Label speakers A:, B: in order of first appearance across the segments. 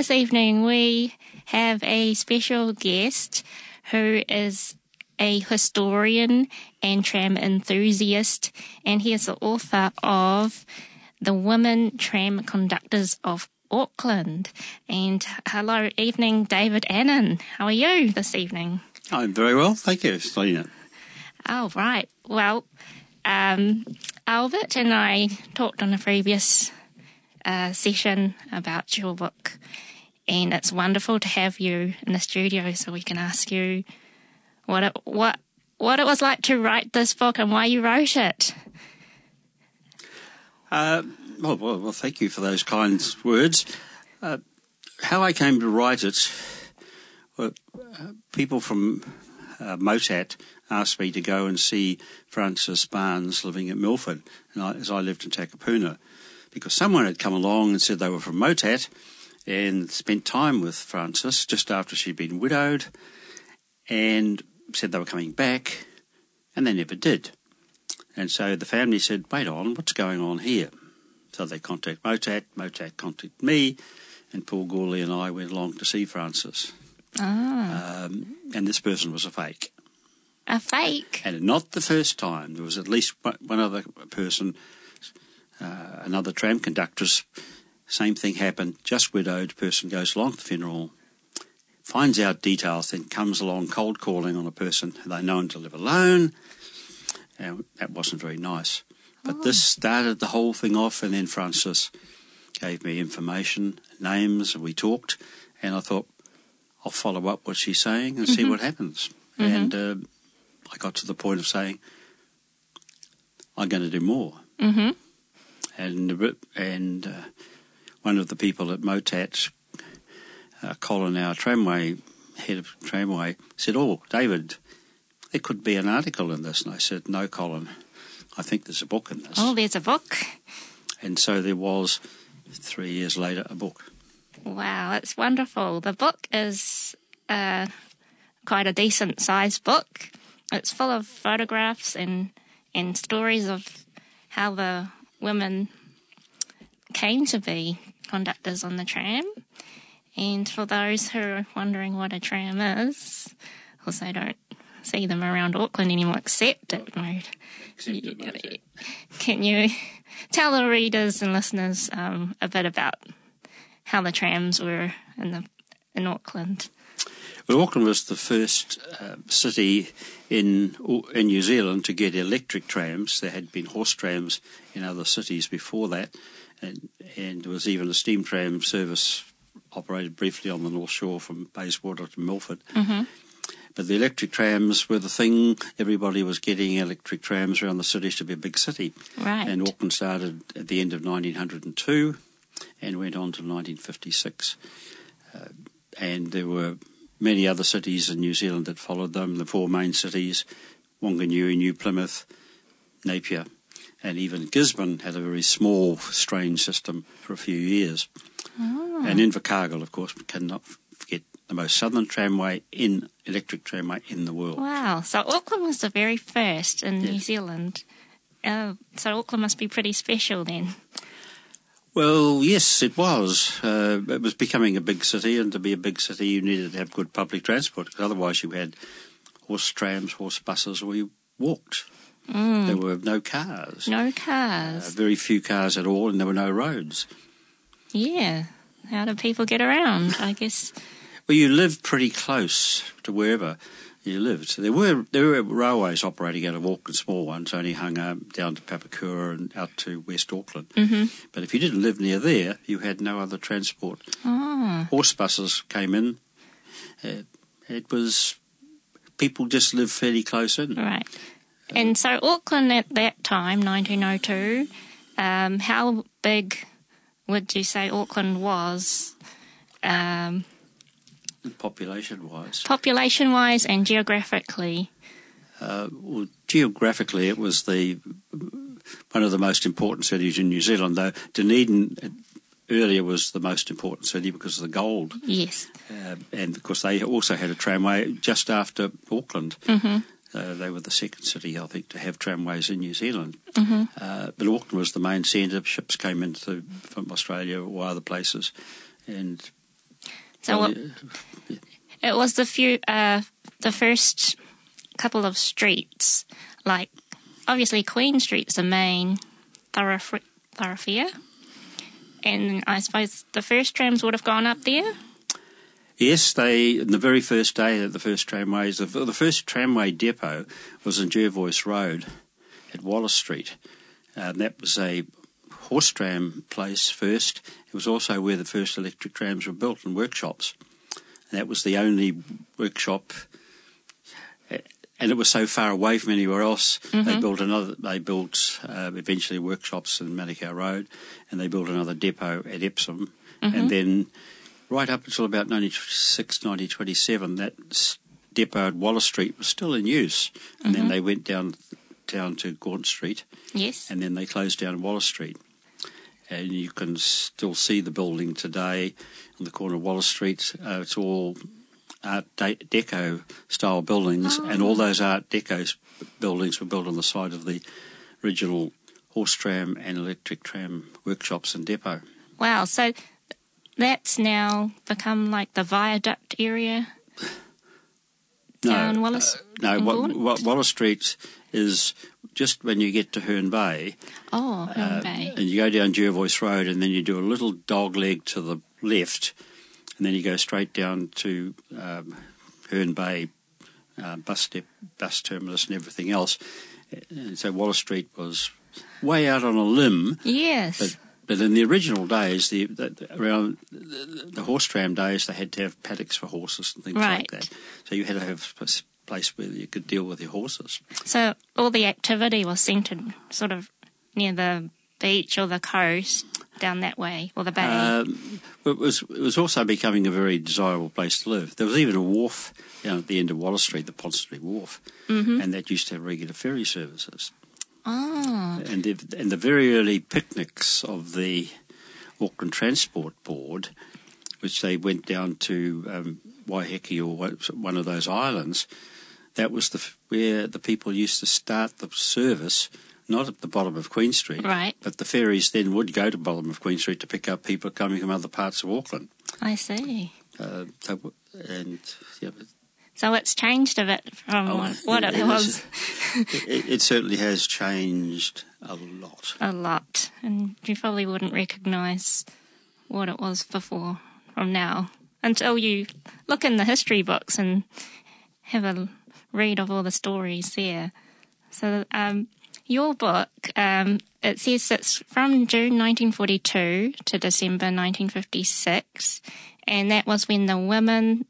A: this evening we have a special guest who is a historian and tram enthusiast, and he is the author of The Women Tram Conductors of Auckland. And hello, evening, David Annan. How are you this evening?
B: I'm very well, thank you, Selina.
A: Oh, right. Well, Albert and I talked on a previous session about your book, and it's wonderful to have you in the studio so we can ask you what it was like to write this book and why you wrote it.
B: Well, thank you for those kind words. How I came to write it, people from Motat asked me to go and see Frances Barnes living at Milford, as I lived in Takapuna, because someone had come along and said they were from Motat and spent time with Frances just after she'd been widowed and said they were coming back, and they never did. And so the family said, wait on, what's going on here? So they contacted Motat contacted me, and Paul Gourley and I went along to see Frances. And this person was a fake.
A: A fake?
B: And not the first time. There was at least one other person, another tram conductress. Same thing happened, just widowed, person goes along to the funeral, finds out details, then comes along cold calling on a person they know to live alone. And that wasn't very nice. But this started the whole thing off, and then Frances gave me information, names, and we talked, and I thought, I'll follow up what she's saying and see what happens. And I got to the point of saying, I'm going to do more. And one of the people at Motat, Colin, our tramway, head of tramway, said, oh, David, there could be an article in this. And I said, no, Colin, I think there's a book in this.
A: Oh, there's a book.
B: And so there was, 3 years later, a book.
A: Wow, it's wonderful. The book is quite a decent-sized book. It's full of photographs and stories of how the women came to be conductors on the tram. And for those who are wondering what a tram is, because they don't see them around Auckland anymore except at Motat. Can you tell the readers and listeners a bit about how the trams were in Auckland?
B: Well, Auckland was the first city in New Zealand to get electric trams. There had been horse trams in other cities before that, and there was even a steam tram service operated briefly on the North Shore from Bayswater to Milford. But the electric trams were the thing. Everybody was getting electric trams around the city to be a big city.
A: Right.
B: And Auckland started at the end of 1902 and went on to 1956. And there were many other cities in New Zealand that followed them, the four main cities, Wanganui, New Plymouth, Napier, and even Gisborne had a very small, strange system for a few years. And Invercargill, of course, we cannot forget the most southern electric tramway in the world.
A: Wow, so Auckland was the very first in New Zealand. So Auckland must be pretty special then.
B: Well, yes, it was. It was becoming a big city, and to be a big city you needed to have good public transport, because otherwise you had horse trams, horse buses, or you walked. There were no cars.
A: No cars.
B: Very few cars at all, and there were no roads.
A: Yeah. How did people get around, I guess?
B: Well, you lived pretty close to wherever you lived. So there were railways operating out of Auckland, small ones, only hung down to Papakura and out to West Auckland. But if you didn't live near there, you had no other transport. Horse buses came in. It was, people just lived fairly close in.
A: Right. And so Auckland at that time, 1902, how big would you say Auckland was?
B: Population-wise?
A: Population-wise and geographically?
B: Well, geographically it was one of the most important cities in New Zealand, though Dunedin earlier was the most important city because of the gold.
A: Yes.
B: And of course they also had a tramway just after Auckland. They were the second city, I think, to have tramways in New Zealand. But Auckland was the main centre. Ships came in from Australia or other places. And
A: So
B: Well,
A: it was the first couple of streets, like obviously Queen Street's the main thoroughfare, and I suppose the first trams would have gone up there.
B: yes, in the very first day of the first tramways, the first tramway depot was in Jervois Road at Wallace Street. That was a horse tram place first. It was also where the first electric trams were built in workshops. And that was the only workshop, and it was so far away from anywhere else.
A: Mm-hmm.
B: They built eventually workshops in Manukau Road, and they built another depot at Epsom,
A: Mm-hmm.
B: and then right up until about 1927, that depot at Wallace Street was still in use, and then they went down to Gaunt Street,
A: Yes.
B: and then they closed down Wallace Street. And you can still see the building today on the corner of Wallace Street. It's all Art Deco style buildings, and all those Art Deco buildings were built on the side of the original horse tram and electric tram workshops and depot.
A: Wow. So that's now become like the viaduct area down Wallace.
B: Wallace Street is just when you get to Herne Bay.
A: Oh, Herne Bay.
B: And you go down Jervois Road, and then you do a little dog leg to the left, and then you go straight down to Herne Bay bus terminus and everything else. And so Wallace Street was way out on a limb.
A: Yes.
B: But in the original days, around the horse tram days, they had to have paddocks for horses and things like that. So you had to have a place where you could deal with your horses.
A: So all the activity was centred sort of near the beach or the coast down that way, or the bay.
B: It was also becoming a very desirable place to live. There was even a wharf down at the end of Wallace Street, the Pont Street Wharf, and that used to have regular ferry services.
A: Oh.
B: And the very early picnics of the Auckland Transport Board, which they went down to Waiheke or one of those islands, that was where the people used to start the service, not at the bottom of Queen Street,
A: Right.
B: but the ferries then would go to the bottom of Queen Street to pick up people coming from other parts of Auckland.
A: I see. So it's changed a bit from what it was.
B: It certainly has changed a lot.
A: A lot. And you probably wouldn't recognise what it was before from now until you look in the history books and have a read of all the stories there. So your book, it says it's from June 1942 to December 1956, and that was when the women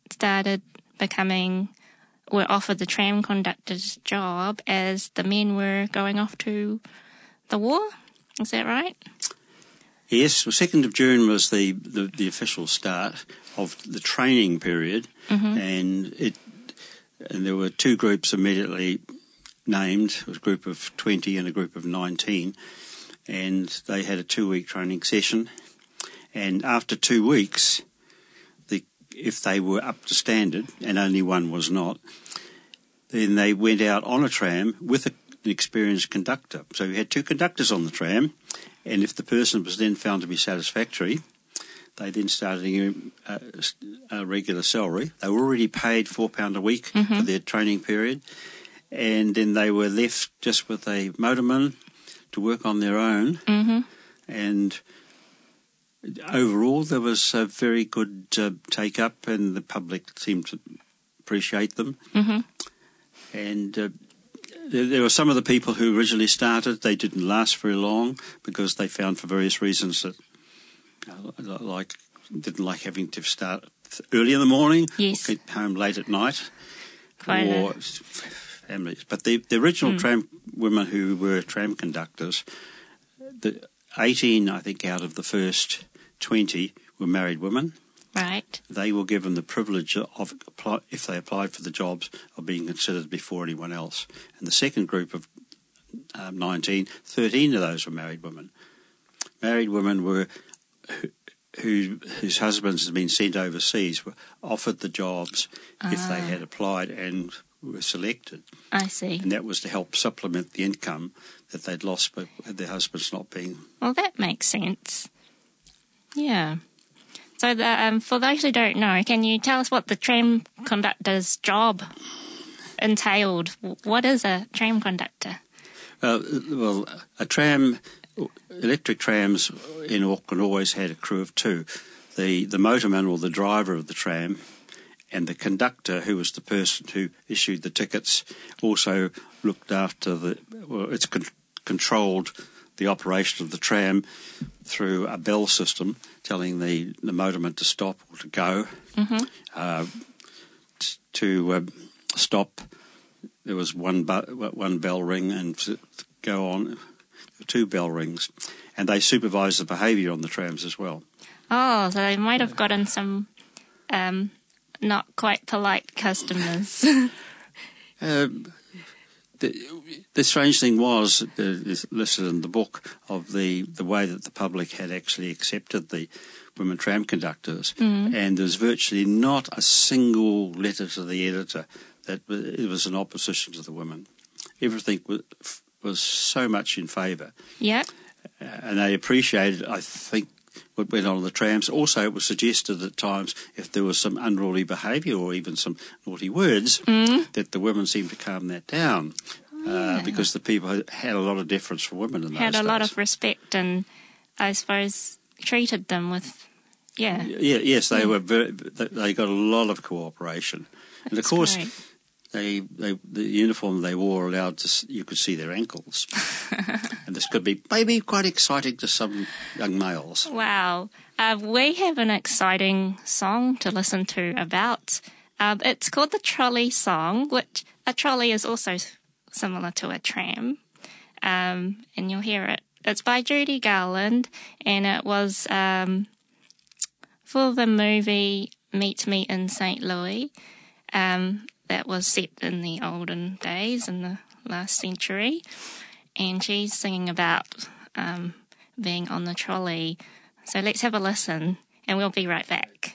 A: were offered the tram conductor's job as the men were going off to the war. Is that right?
B: Yes, well, 2nd of June was the official start of the training period, and there were two groups immediately named. It was a group of 20 and a group of 19, and they had a 2-week training session. And after 2 weeks, if they were up to standard, and only one was not, then they went out on a tram with an experienced conductor. So we had 2 conductors on the tram, and if the person was then found to be satisfactory, they then started a regular salary. They were already paid £4 a week for their training period, and then they were left just with a motorman to work on their own. And overall, there was a very good take-up, and the public seemed to appreciate them. And there were some of the people who originally started, they didn't last very long because they found for various reasons that didn't like having to start early in the morning, or get home late at night, or families. But the original tram women who were tram conductors, 18, I think, out of the first 20 were married women.
A: Right.
B: They were given the privilege of, if they applied for the jobs, of being considered before anyone else. And the second group of 19, 13 of those were married women. Married women were whose husbands had been sent overseas were offered the jobs if they had applied and were selected.
A: I see.
B: And that was to help supplement the income that they'd lost by their husbands not being.
A: Well, that makes sense. Yeah. So for those who don't know, can you tell us what the tram conductor's job entailed? What is a tram conductor?
B: Well, electric trams in Auckland always had a crew of two. The motorman or the driver of the tram and the conductor, who was the person who issued the tickets, also looked after controlled the operation of the tram through a bell system telling the motorman to stop or to go. To stop, there was one bell ring, and to go on, 2 bell rings. And they supervised the behaviour on the trams as well. Oh,
A: so they might have gotten some not quite polite customers.
B: The strange thing was, listed in the book, of the way that the public had actually accepted the women tram conductors, and there's virtually not a single letter to the editor that it was in opposition to the women. Everything was so much in favour.
A: Yeah.
B: And they appreciated, I think, what went on in the trams. Also, it was suggested at times, if there was some unruly behaviour or even some naughty words, that the women seemed to calm that down, because the people had a lot of deference for women in those days.
A: Had a lot of respect, and I suppose treated them with,
B: Yes, they were. They got a lot of cooperation, and of course, the uniform they wore you could see their ankles, and this could be maybe quite exciting to some young males.
A: Wow, we have an exciting song to listen to about. It's called the Trolley Song, which a trolley is also similar to a tram, and you'll hear it. It's by Judy Garland, and it was for the movie Meet Me in St. Louis. That was set in the olden days, in the last century. And she's singing about being on the trolley. So let's have a listen, and we'll be right back.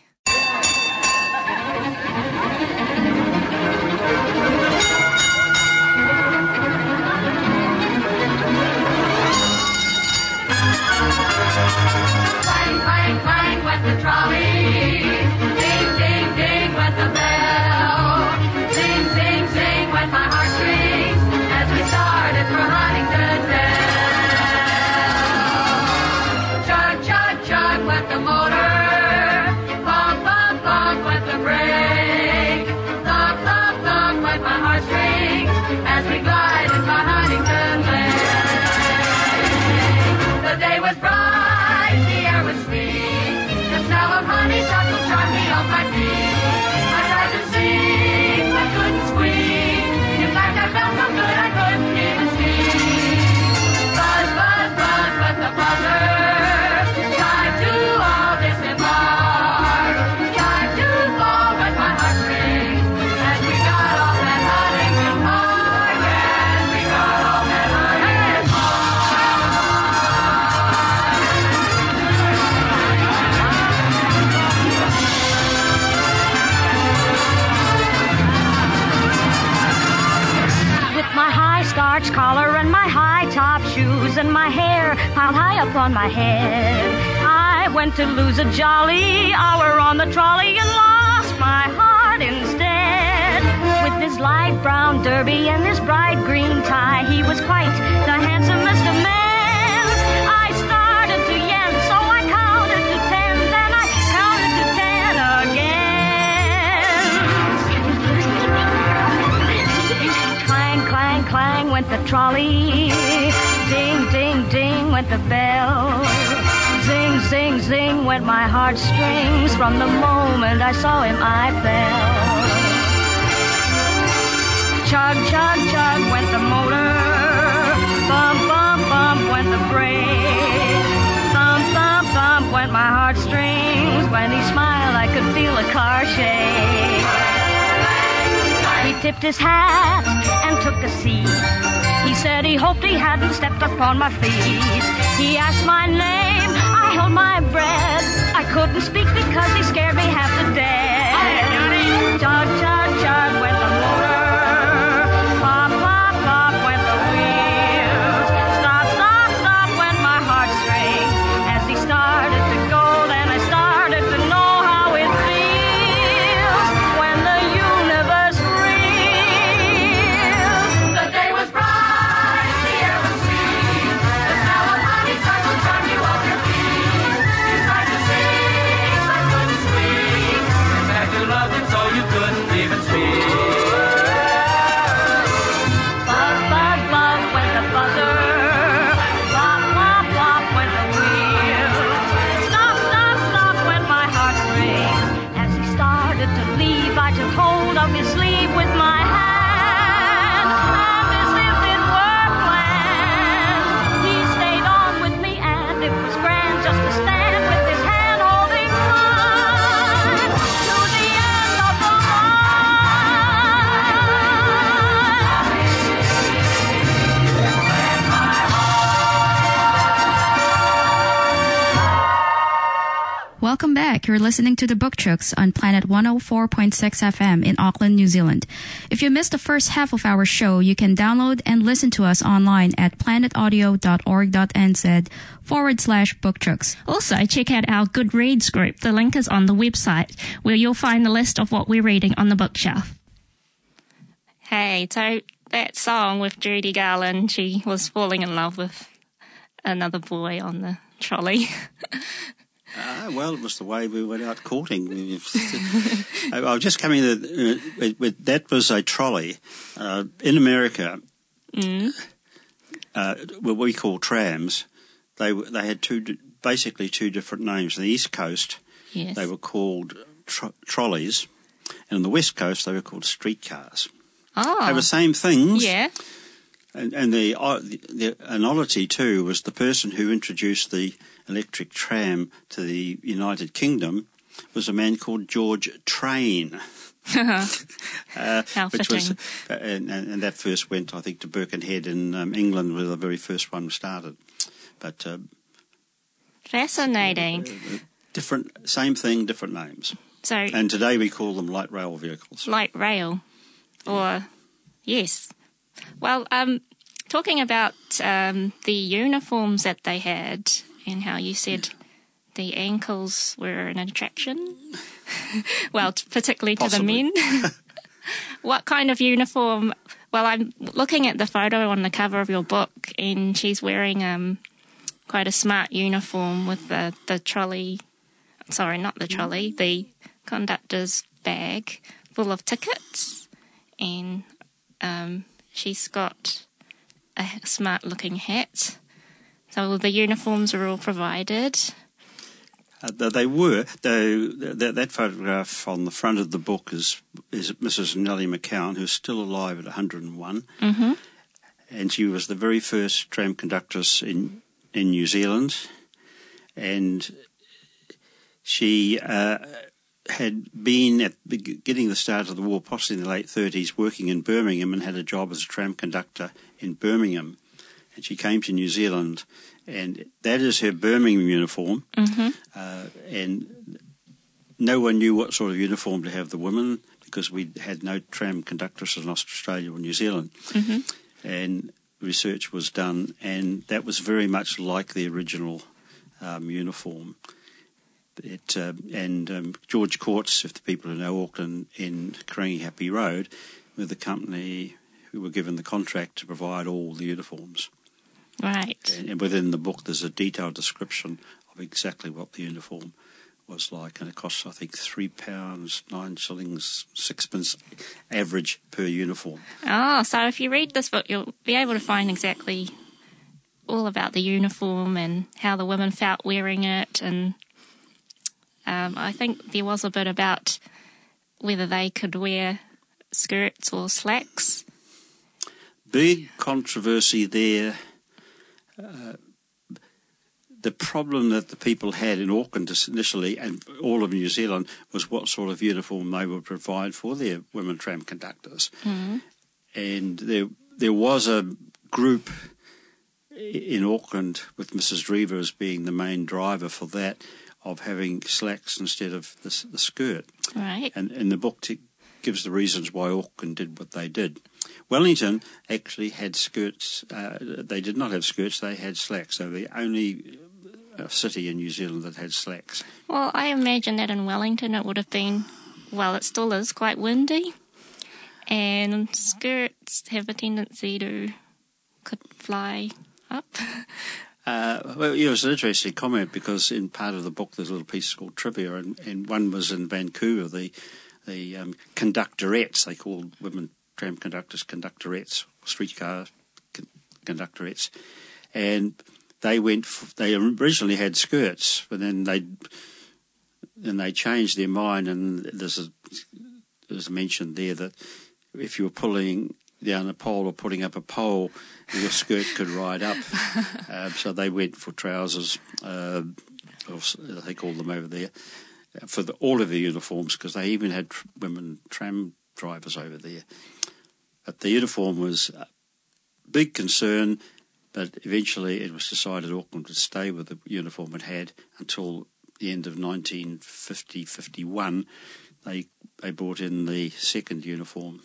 C: Clang, clang, clang went the trolley. Ding, ding, ding went the bell. Sing, sing, sing went my heartstrings as we started for Huntington Dell. Chug, chug, chug went the motor. Bump, bump, bump went the brake. Thump, thump, thump went my heartstrings as we glided by Huntington Lake. The day was bright, the air was sweet. The smell of honeysuckle charmed me off my feet. I tried to sing, but couldn't squeak. In fact, I felt so good I couldn't even speak. Buzz, buzz, buzz, but the buzzer. Time to all disembark. Time to fall with my heartstrings. As we got off at Huntington Park. As we got off at Huntington Park. With my high starch collar and my high top shoes and my hair piled high up on my head, I went to lose a jolly hour on the trolley and lost my heart instead. With his light brown derby and his bright green tie, he was quite the handsomest of men. I started to yen, so I counted to 10, then I counted to 10 again. Clang, clang, clang went the trolley. Ding, ding, ding went the bell. Zing, zing, zing went my heartstrings. From the moment I saw him, I fell. Chug, chug, chug went the motor. Bump, bump, bump went the brake. Thump, thump, thump went my heartstrings. When he smiled, I could feel the car shake. He tipped his hat and took a seat. He said he hoped he hadn't stepped upon my feet. He asked my name, I held my breath. I couldn't speak because he scared me half to death. Chug, chug, chug went the motor. Pop, pop, pop went the wheels. Stop, stop, stop went my heartstrings. As he started to go, then I started to know up his sleeve with my hand, and as if it were planned, he stayed on with me, and it was grand just to stand with his hand holding mine to the end of the
D: Welcome back. You're listening to the Book Chooks on Planet 104.6 FM in Auckland, New Zealand. If you missed the first half of our show, you can download and listen to us online at planetaudio.org.nz/Book Chooks.
A: Also, check out our Goodreads group. The link is on the website, where you'll find the list of what we're reading on the bookshelf. Hey, so that song with Judy Garland, she was falling in love with another boy on the trolley.
B: Well, it was the way we went out courting. I was just coming to that was a trolley. In America, what we call trams, they had basically two different names. On the East Coast,
A: Yes.
B: they were called trolleys, and on the West Coast, they were called streetcars.
A: Oh.
B: They were the same things.
A: Yeah.
B: And the oddity, too, was the person who introduced the electric tram to the United Kingdom was a man called George Train.
A: How
B: which
A: fitting.
B: was, and that first went, I think, to Birkenhead in England, where the very first one started. But
A: Fascinating.
B: same thing, different names.
A: So,
B: And today we call them light rail vehicles.
A: light rail. Or, yes. Well, talking about the uniforms that they had and how you said the ankles were an attraction, well, particularly
B: Possibly.
A: to the men. What kind of uniform? Well, I'm looking at the photo on the cover of your book, and she's wearing quite a smart uniform with the trolley. Sorry, not the trolley, the conductor's bag full of tickets, and she's got a smart-looking hat. So the uniforms are all provided.
B: They were, though. That photograph on the front of the book is Mrs. Nellie McCown, who's still alive at 101, and she was the very first tram conductress in New Zealand, and she had been at getting the start of the war, possibly in the late 30s, working in Birmingham, and had a job as a tram conductor in Birmingham. And she came to New Zealand, and that is her Birmingham uniform. And no one knew what sort of uniform to have the women, because we had no tram conductresses in Australia or New Zealand. And research was done, and that was very much like the original uniform. George Courts, if the people who know Auckland, in Karangi Happy Road, were the company who were given the contract to provide all the uniforms.
A: Right.
B: And within the book, there's a detailed description of exactly what the uniform was like, and it costs, I think, £3, 9 shillings, 6pence average per uniform.
A: Oh, so if you read this book, you'll be able to find exactly all about the uniform and how the women felt wearing it, and I think there was a bit about whether they could wear skirts or slacks.
B: Big controversy there. The problem that the people had in Auckland initially, and all of New Zealand, was what sort of uniform they would provide for their women tram conductors. And there was a group in Auckland, with Mrs. Drever as being the main driver for that, of having slacks instead of the skirt.
A: Right.
B: And in the book gives the reasons why Auckland did what they did. Wellington actually had skirts. They did not have skirts, they had slacks. They were the only city in New Zealand that had slacks.
A: Well, I imagine that in Wellington it would have been, well, it still is quite windy, and skirts have a tendency to could fly up.
B: Well, it was an interesting comment, because in part of the book there's a little piece called Trivia, and one was in Vancouver, the conductorettes, they called women tram conductors conductorettes, streetcar conductorettes, and they originally had skirts, but then they changed their mind, and there's was mentioned there that if you were pulling down a pole or putting up a pole, your skirt could ride up. So they went for trousers, they called them over there, for all of the uniforms, because they even had women tram drivers over there. But the uniform was a big concern, but eventually it was decided Auckland would stay with the uniform it had until the end of 1950-51. They brought in the second uniform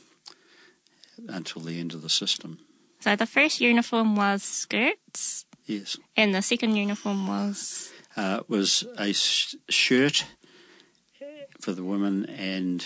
B: until the end of the system.
A: So the first uniform was skirts?
B: Yes.
A: And the second uniform was?
B: Was a shirt for the women and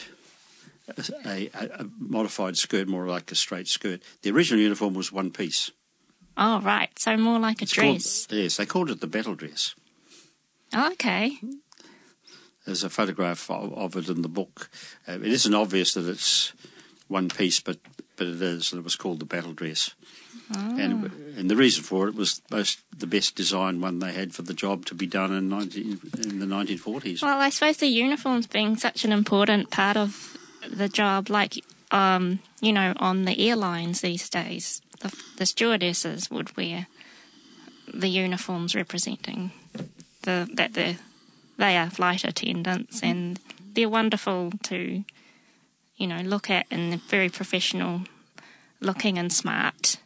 B: a modified skirt, more like a straight skirt. The original uniform was one piece.
A: Oh, right. So more like a dress.
B: Yes, they called it the battle dress.
A: Oh, okay.
B: There's a photograph of it in the book. It isn't obvious that it's one piece, but it is. It was called the battle dress. Oh. And the reason for it was the best designed one they had for the job to be done in the 1940s.
A: Well, I suppose the uniforms being such an important part of the job, like, on the airlines these days, the stewardesses would wear the uniforms representing that they are flight attendants, and they're wonderful to, look at, and they're very professional looking and smart.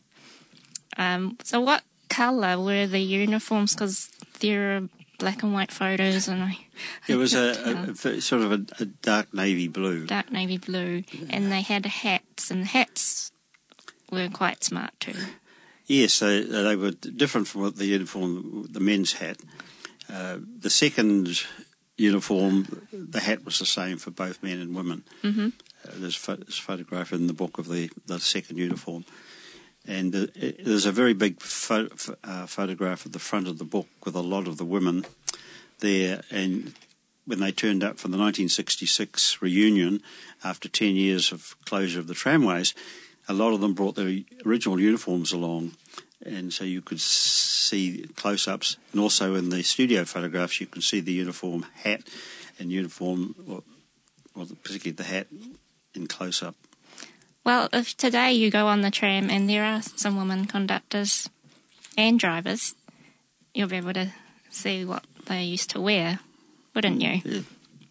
A: So what colour were the uniforms? Because there are black and white photos, and
B: it was a sort of a dark navy blue.
A: Dark navy blue, and they had hats, and the hats were quite smart too. Yes,
B: they were different from the uniform, the men's hat. The second uniform, the hat was the same for both men and women. Mm-hmm. There's photograph in the book of the second uniform. And there's a very big photograph at the front of the book with a lot of the women there. And when they turned up for the 1966 reunion, after 10 years of closure of the tramways, a lot of them brought their original uniforms along. And so you could see close-ups. And also in the studio photographs, you can see the uniform hat and uniform, or particularly the hat, in close-up.
A: Well, if today you go on the tram and there are some women conductors and drivers, you'll be able to see what they used to wear, wouldn't you?
B: Yeah.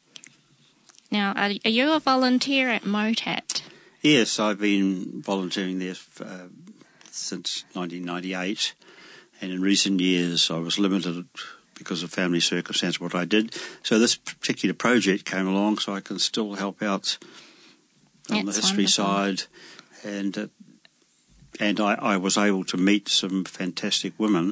A: Now, are you a volunteer at MOTAT?
B: Yes, I've been volunteering there since 1998, and in recent years I was limited because of family circumstance what I did. So this particular project came along so I can still help out on the history side, and I was able to meet some fantastic women,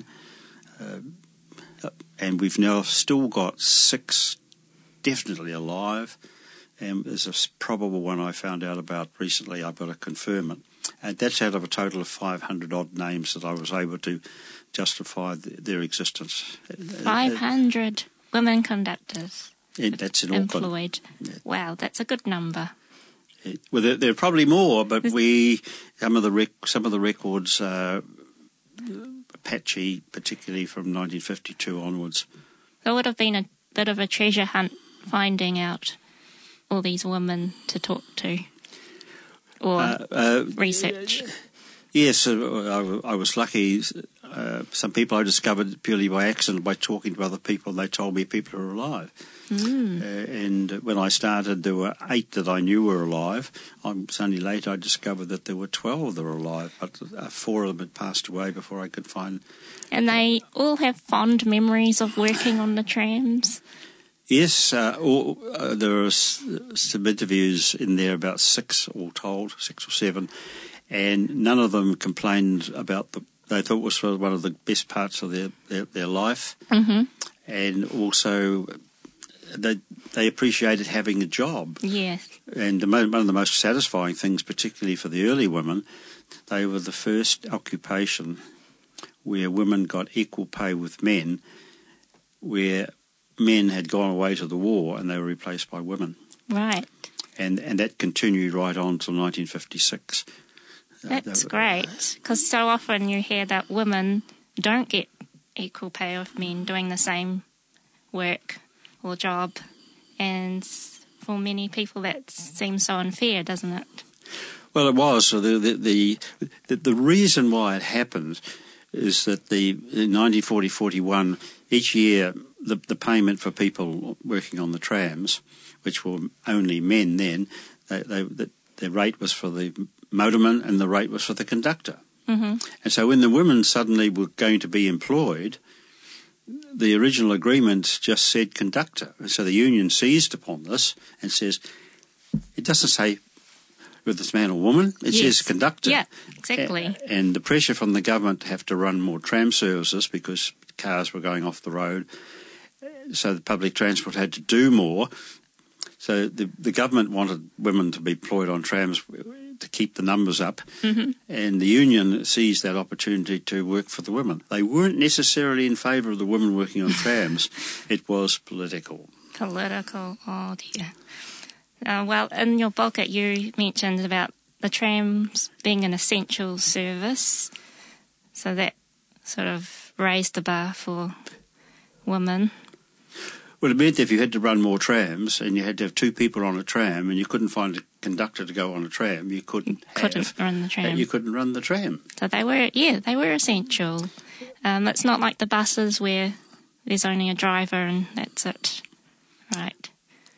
B: and we've now still got 6 definitely alive, and there's a probable one I found out about recently. I've got to confirm it, and that's out of a total of 500 odd names that I was able to justify their existence.
A: 500 women conductors.
B: That's in
A: employed.
B: Auckland. Yeah.
A: Wow, that's a good number.
B: Well, there are probably more, but some of the records are patchy, particularly from 1952 onwards.
A: It would have been a bit of a treasure hunt finding out all these women to talk to or research.
B: Yes, I was lucky. Some people I discovered purely by accident by talking to other people, and they told me people are alive. And when I started, there were 8 that I knew were alive. It's only later I discovered that there were 12 that were alive, but 4 of them had passed away before I could find.
A: And they all have fond memories of working on the trams?
B: Yes, there are some interviews in there, about 6 all told, 6 or 7, and none of them complained about they thought it was one of the best parts of their life. Mm-hmm. And also they appreciated having a job.
A: Yes.
B: And one of the most satisfying things, particularly for the early women, they were the first occupation where women got equal pay with men, where men had gone away to the war and they were replaced by women.
A: Right.
B: And that continued right on till 1956.
A: That's great, because so often you hear that women don't get equal pay with men doing the same work or job, and for many people that seems so unfair, doesn't it?
B: Well, it was. So the reason why it happened is that in 1940-41, each year the payment for people working on the trams, which were only men then, the rate was for the motorman and the rate was for the conductor. Mm-hmm. And so when the women suddenly were going to be employed, the original agreement just said conductor. And so the union seized upon this and says, it doesn't say whether it's man or woman, it says conductor.
A: Yeah, exactly.
B: And the pressure from the government to have to run more tram services because cars were going off the road, so the public transport had to do more. So the government wanted women to be employed on trams to keep the numbers up, and the union seized that opportunity to work for the women. They weren't necessarily in favour of the women working on trams. It was political.
A: Political, oh dear. Well, in your book, you mentioned about the trams being an essential service, so that sort of raised the bar for women.
B: Well, it meant that if you had to run more trams and you had to have two people on a tram and you couldn't find a conductor to go on a tram, you couldn't
A: run the tram.
B: You couldn't run the tram.
A: So they were essential. It's not like the buses where there's only a driver and that's it. Right.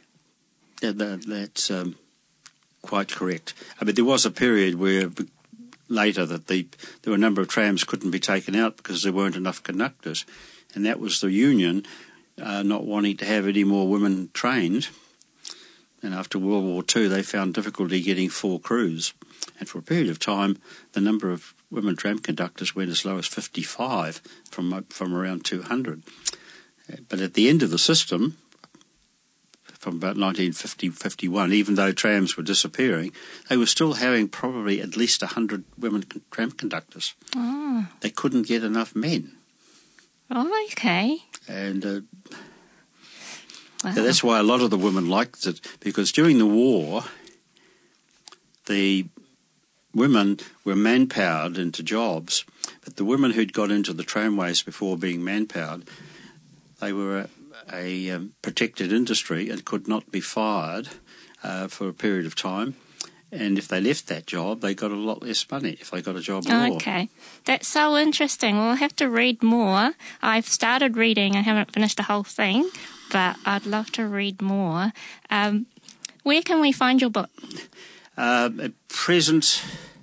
B: Yeah, that's quite correct. I mean, there was a period where later that there were a number of trams couldn't be taken out because there weren't enough conductors, and that was the union not wanting to have any more women trained. And after World War II, they found difficulty getting full crews. And for a period of time, the number of women tram conductors went as low as 55 from around 200. But at the end of the system, from about 1950-51, even though trams were disappearing, they were still having probably at least 100 women tram conductors.
A: Oh.
B: They couldn't get enough men.
A: Oh, okay.
B: And
A: wow.
B: So that's why a lot of the women liked it, because during the war, the women were manpowered into jobs, but the women who'd got into the tramways before being manpowered, they were a protected industry and could not be fired for a period of time. And if they left that job, they got a lot less money if they got a job more.
A: Okay. That's so interesting. Well, I'll have to read more. I've started reading. I haven't finished the whole thing, but I'd love to read more. Where can we find your book?
B: At present,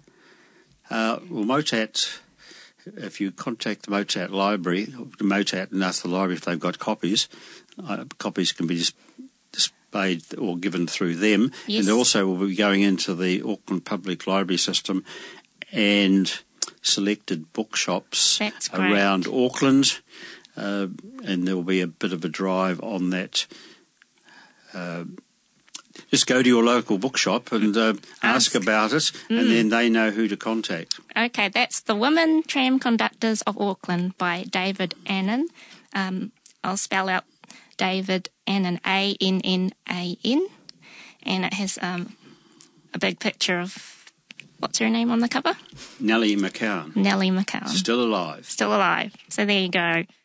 B: Motat, if you contact the Motat Library, Motat and ask the library if they've got copies, copies can be displayed or given through them.
A: Yes.
B: And they also will be going into the Auckland Public Library system and selected bookshops around Auckland, and there will be a bit of a drive on that. Just go to your local bookshop and ask about it, and then they know who to contact.
A: Okay, that's The Women Tram Conductors of Auckland by David Annan. I'll spell out David Annan, A-N-N-A-N, and it has a big picture of, what's her name on the cover?
B: Nellie McCown.
A: Nellie McCown.
B: Still alive.
A: Still alive. So there you go.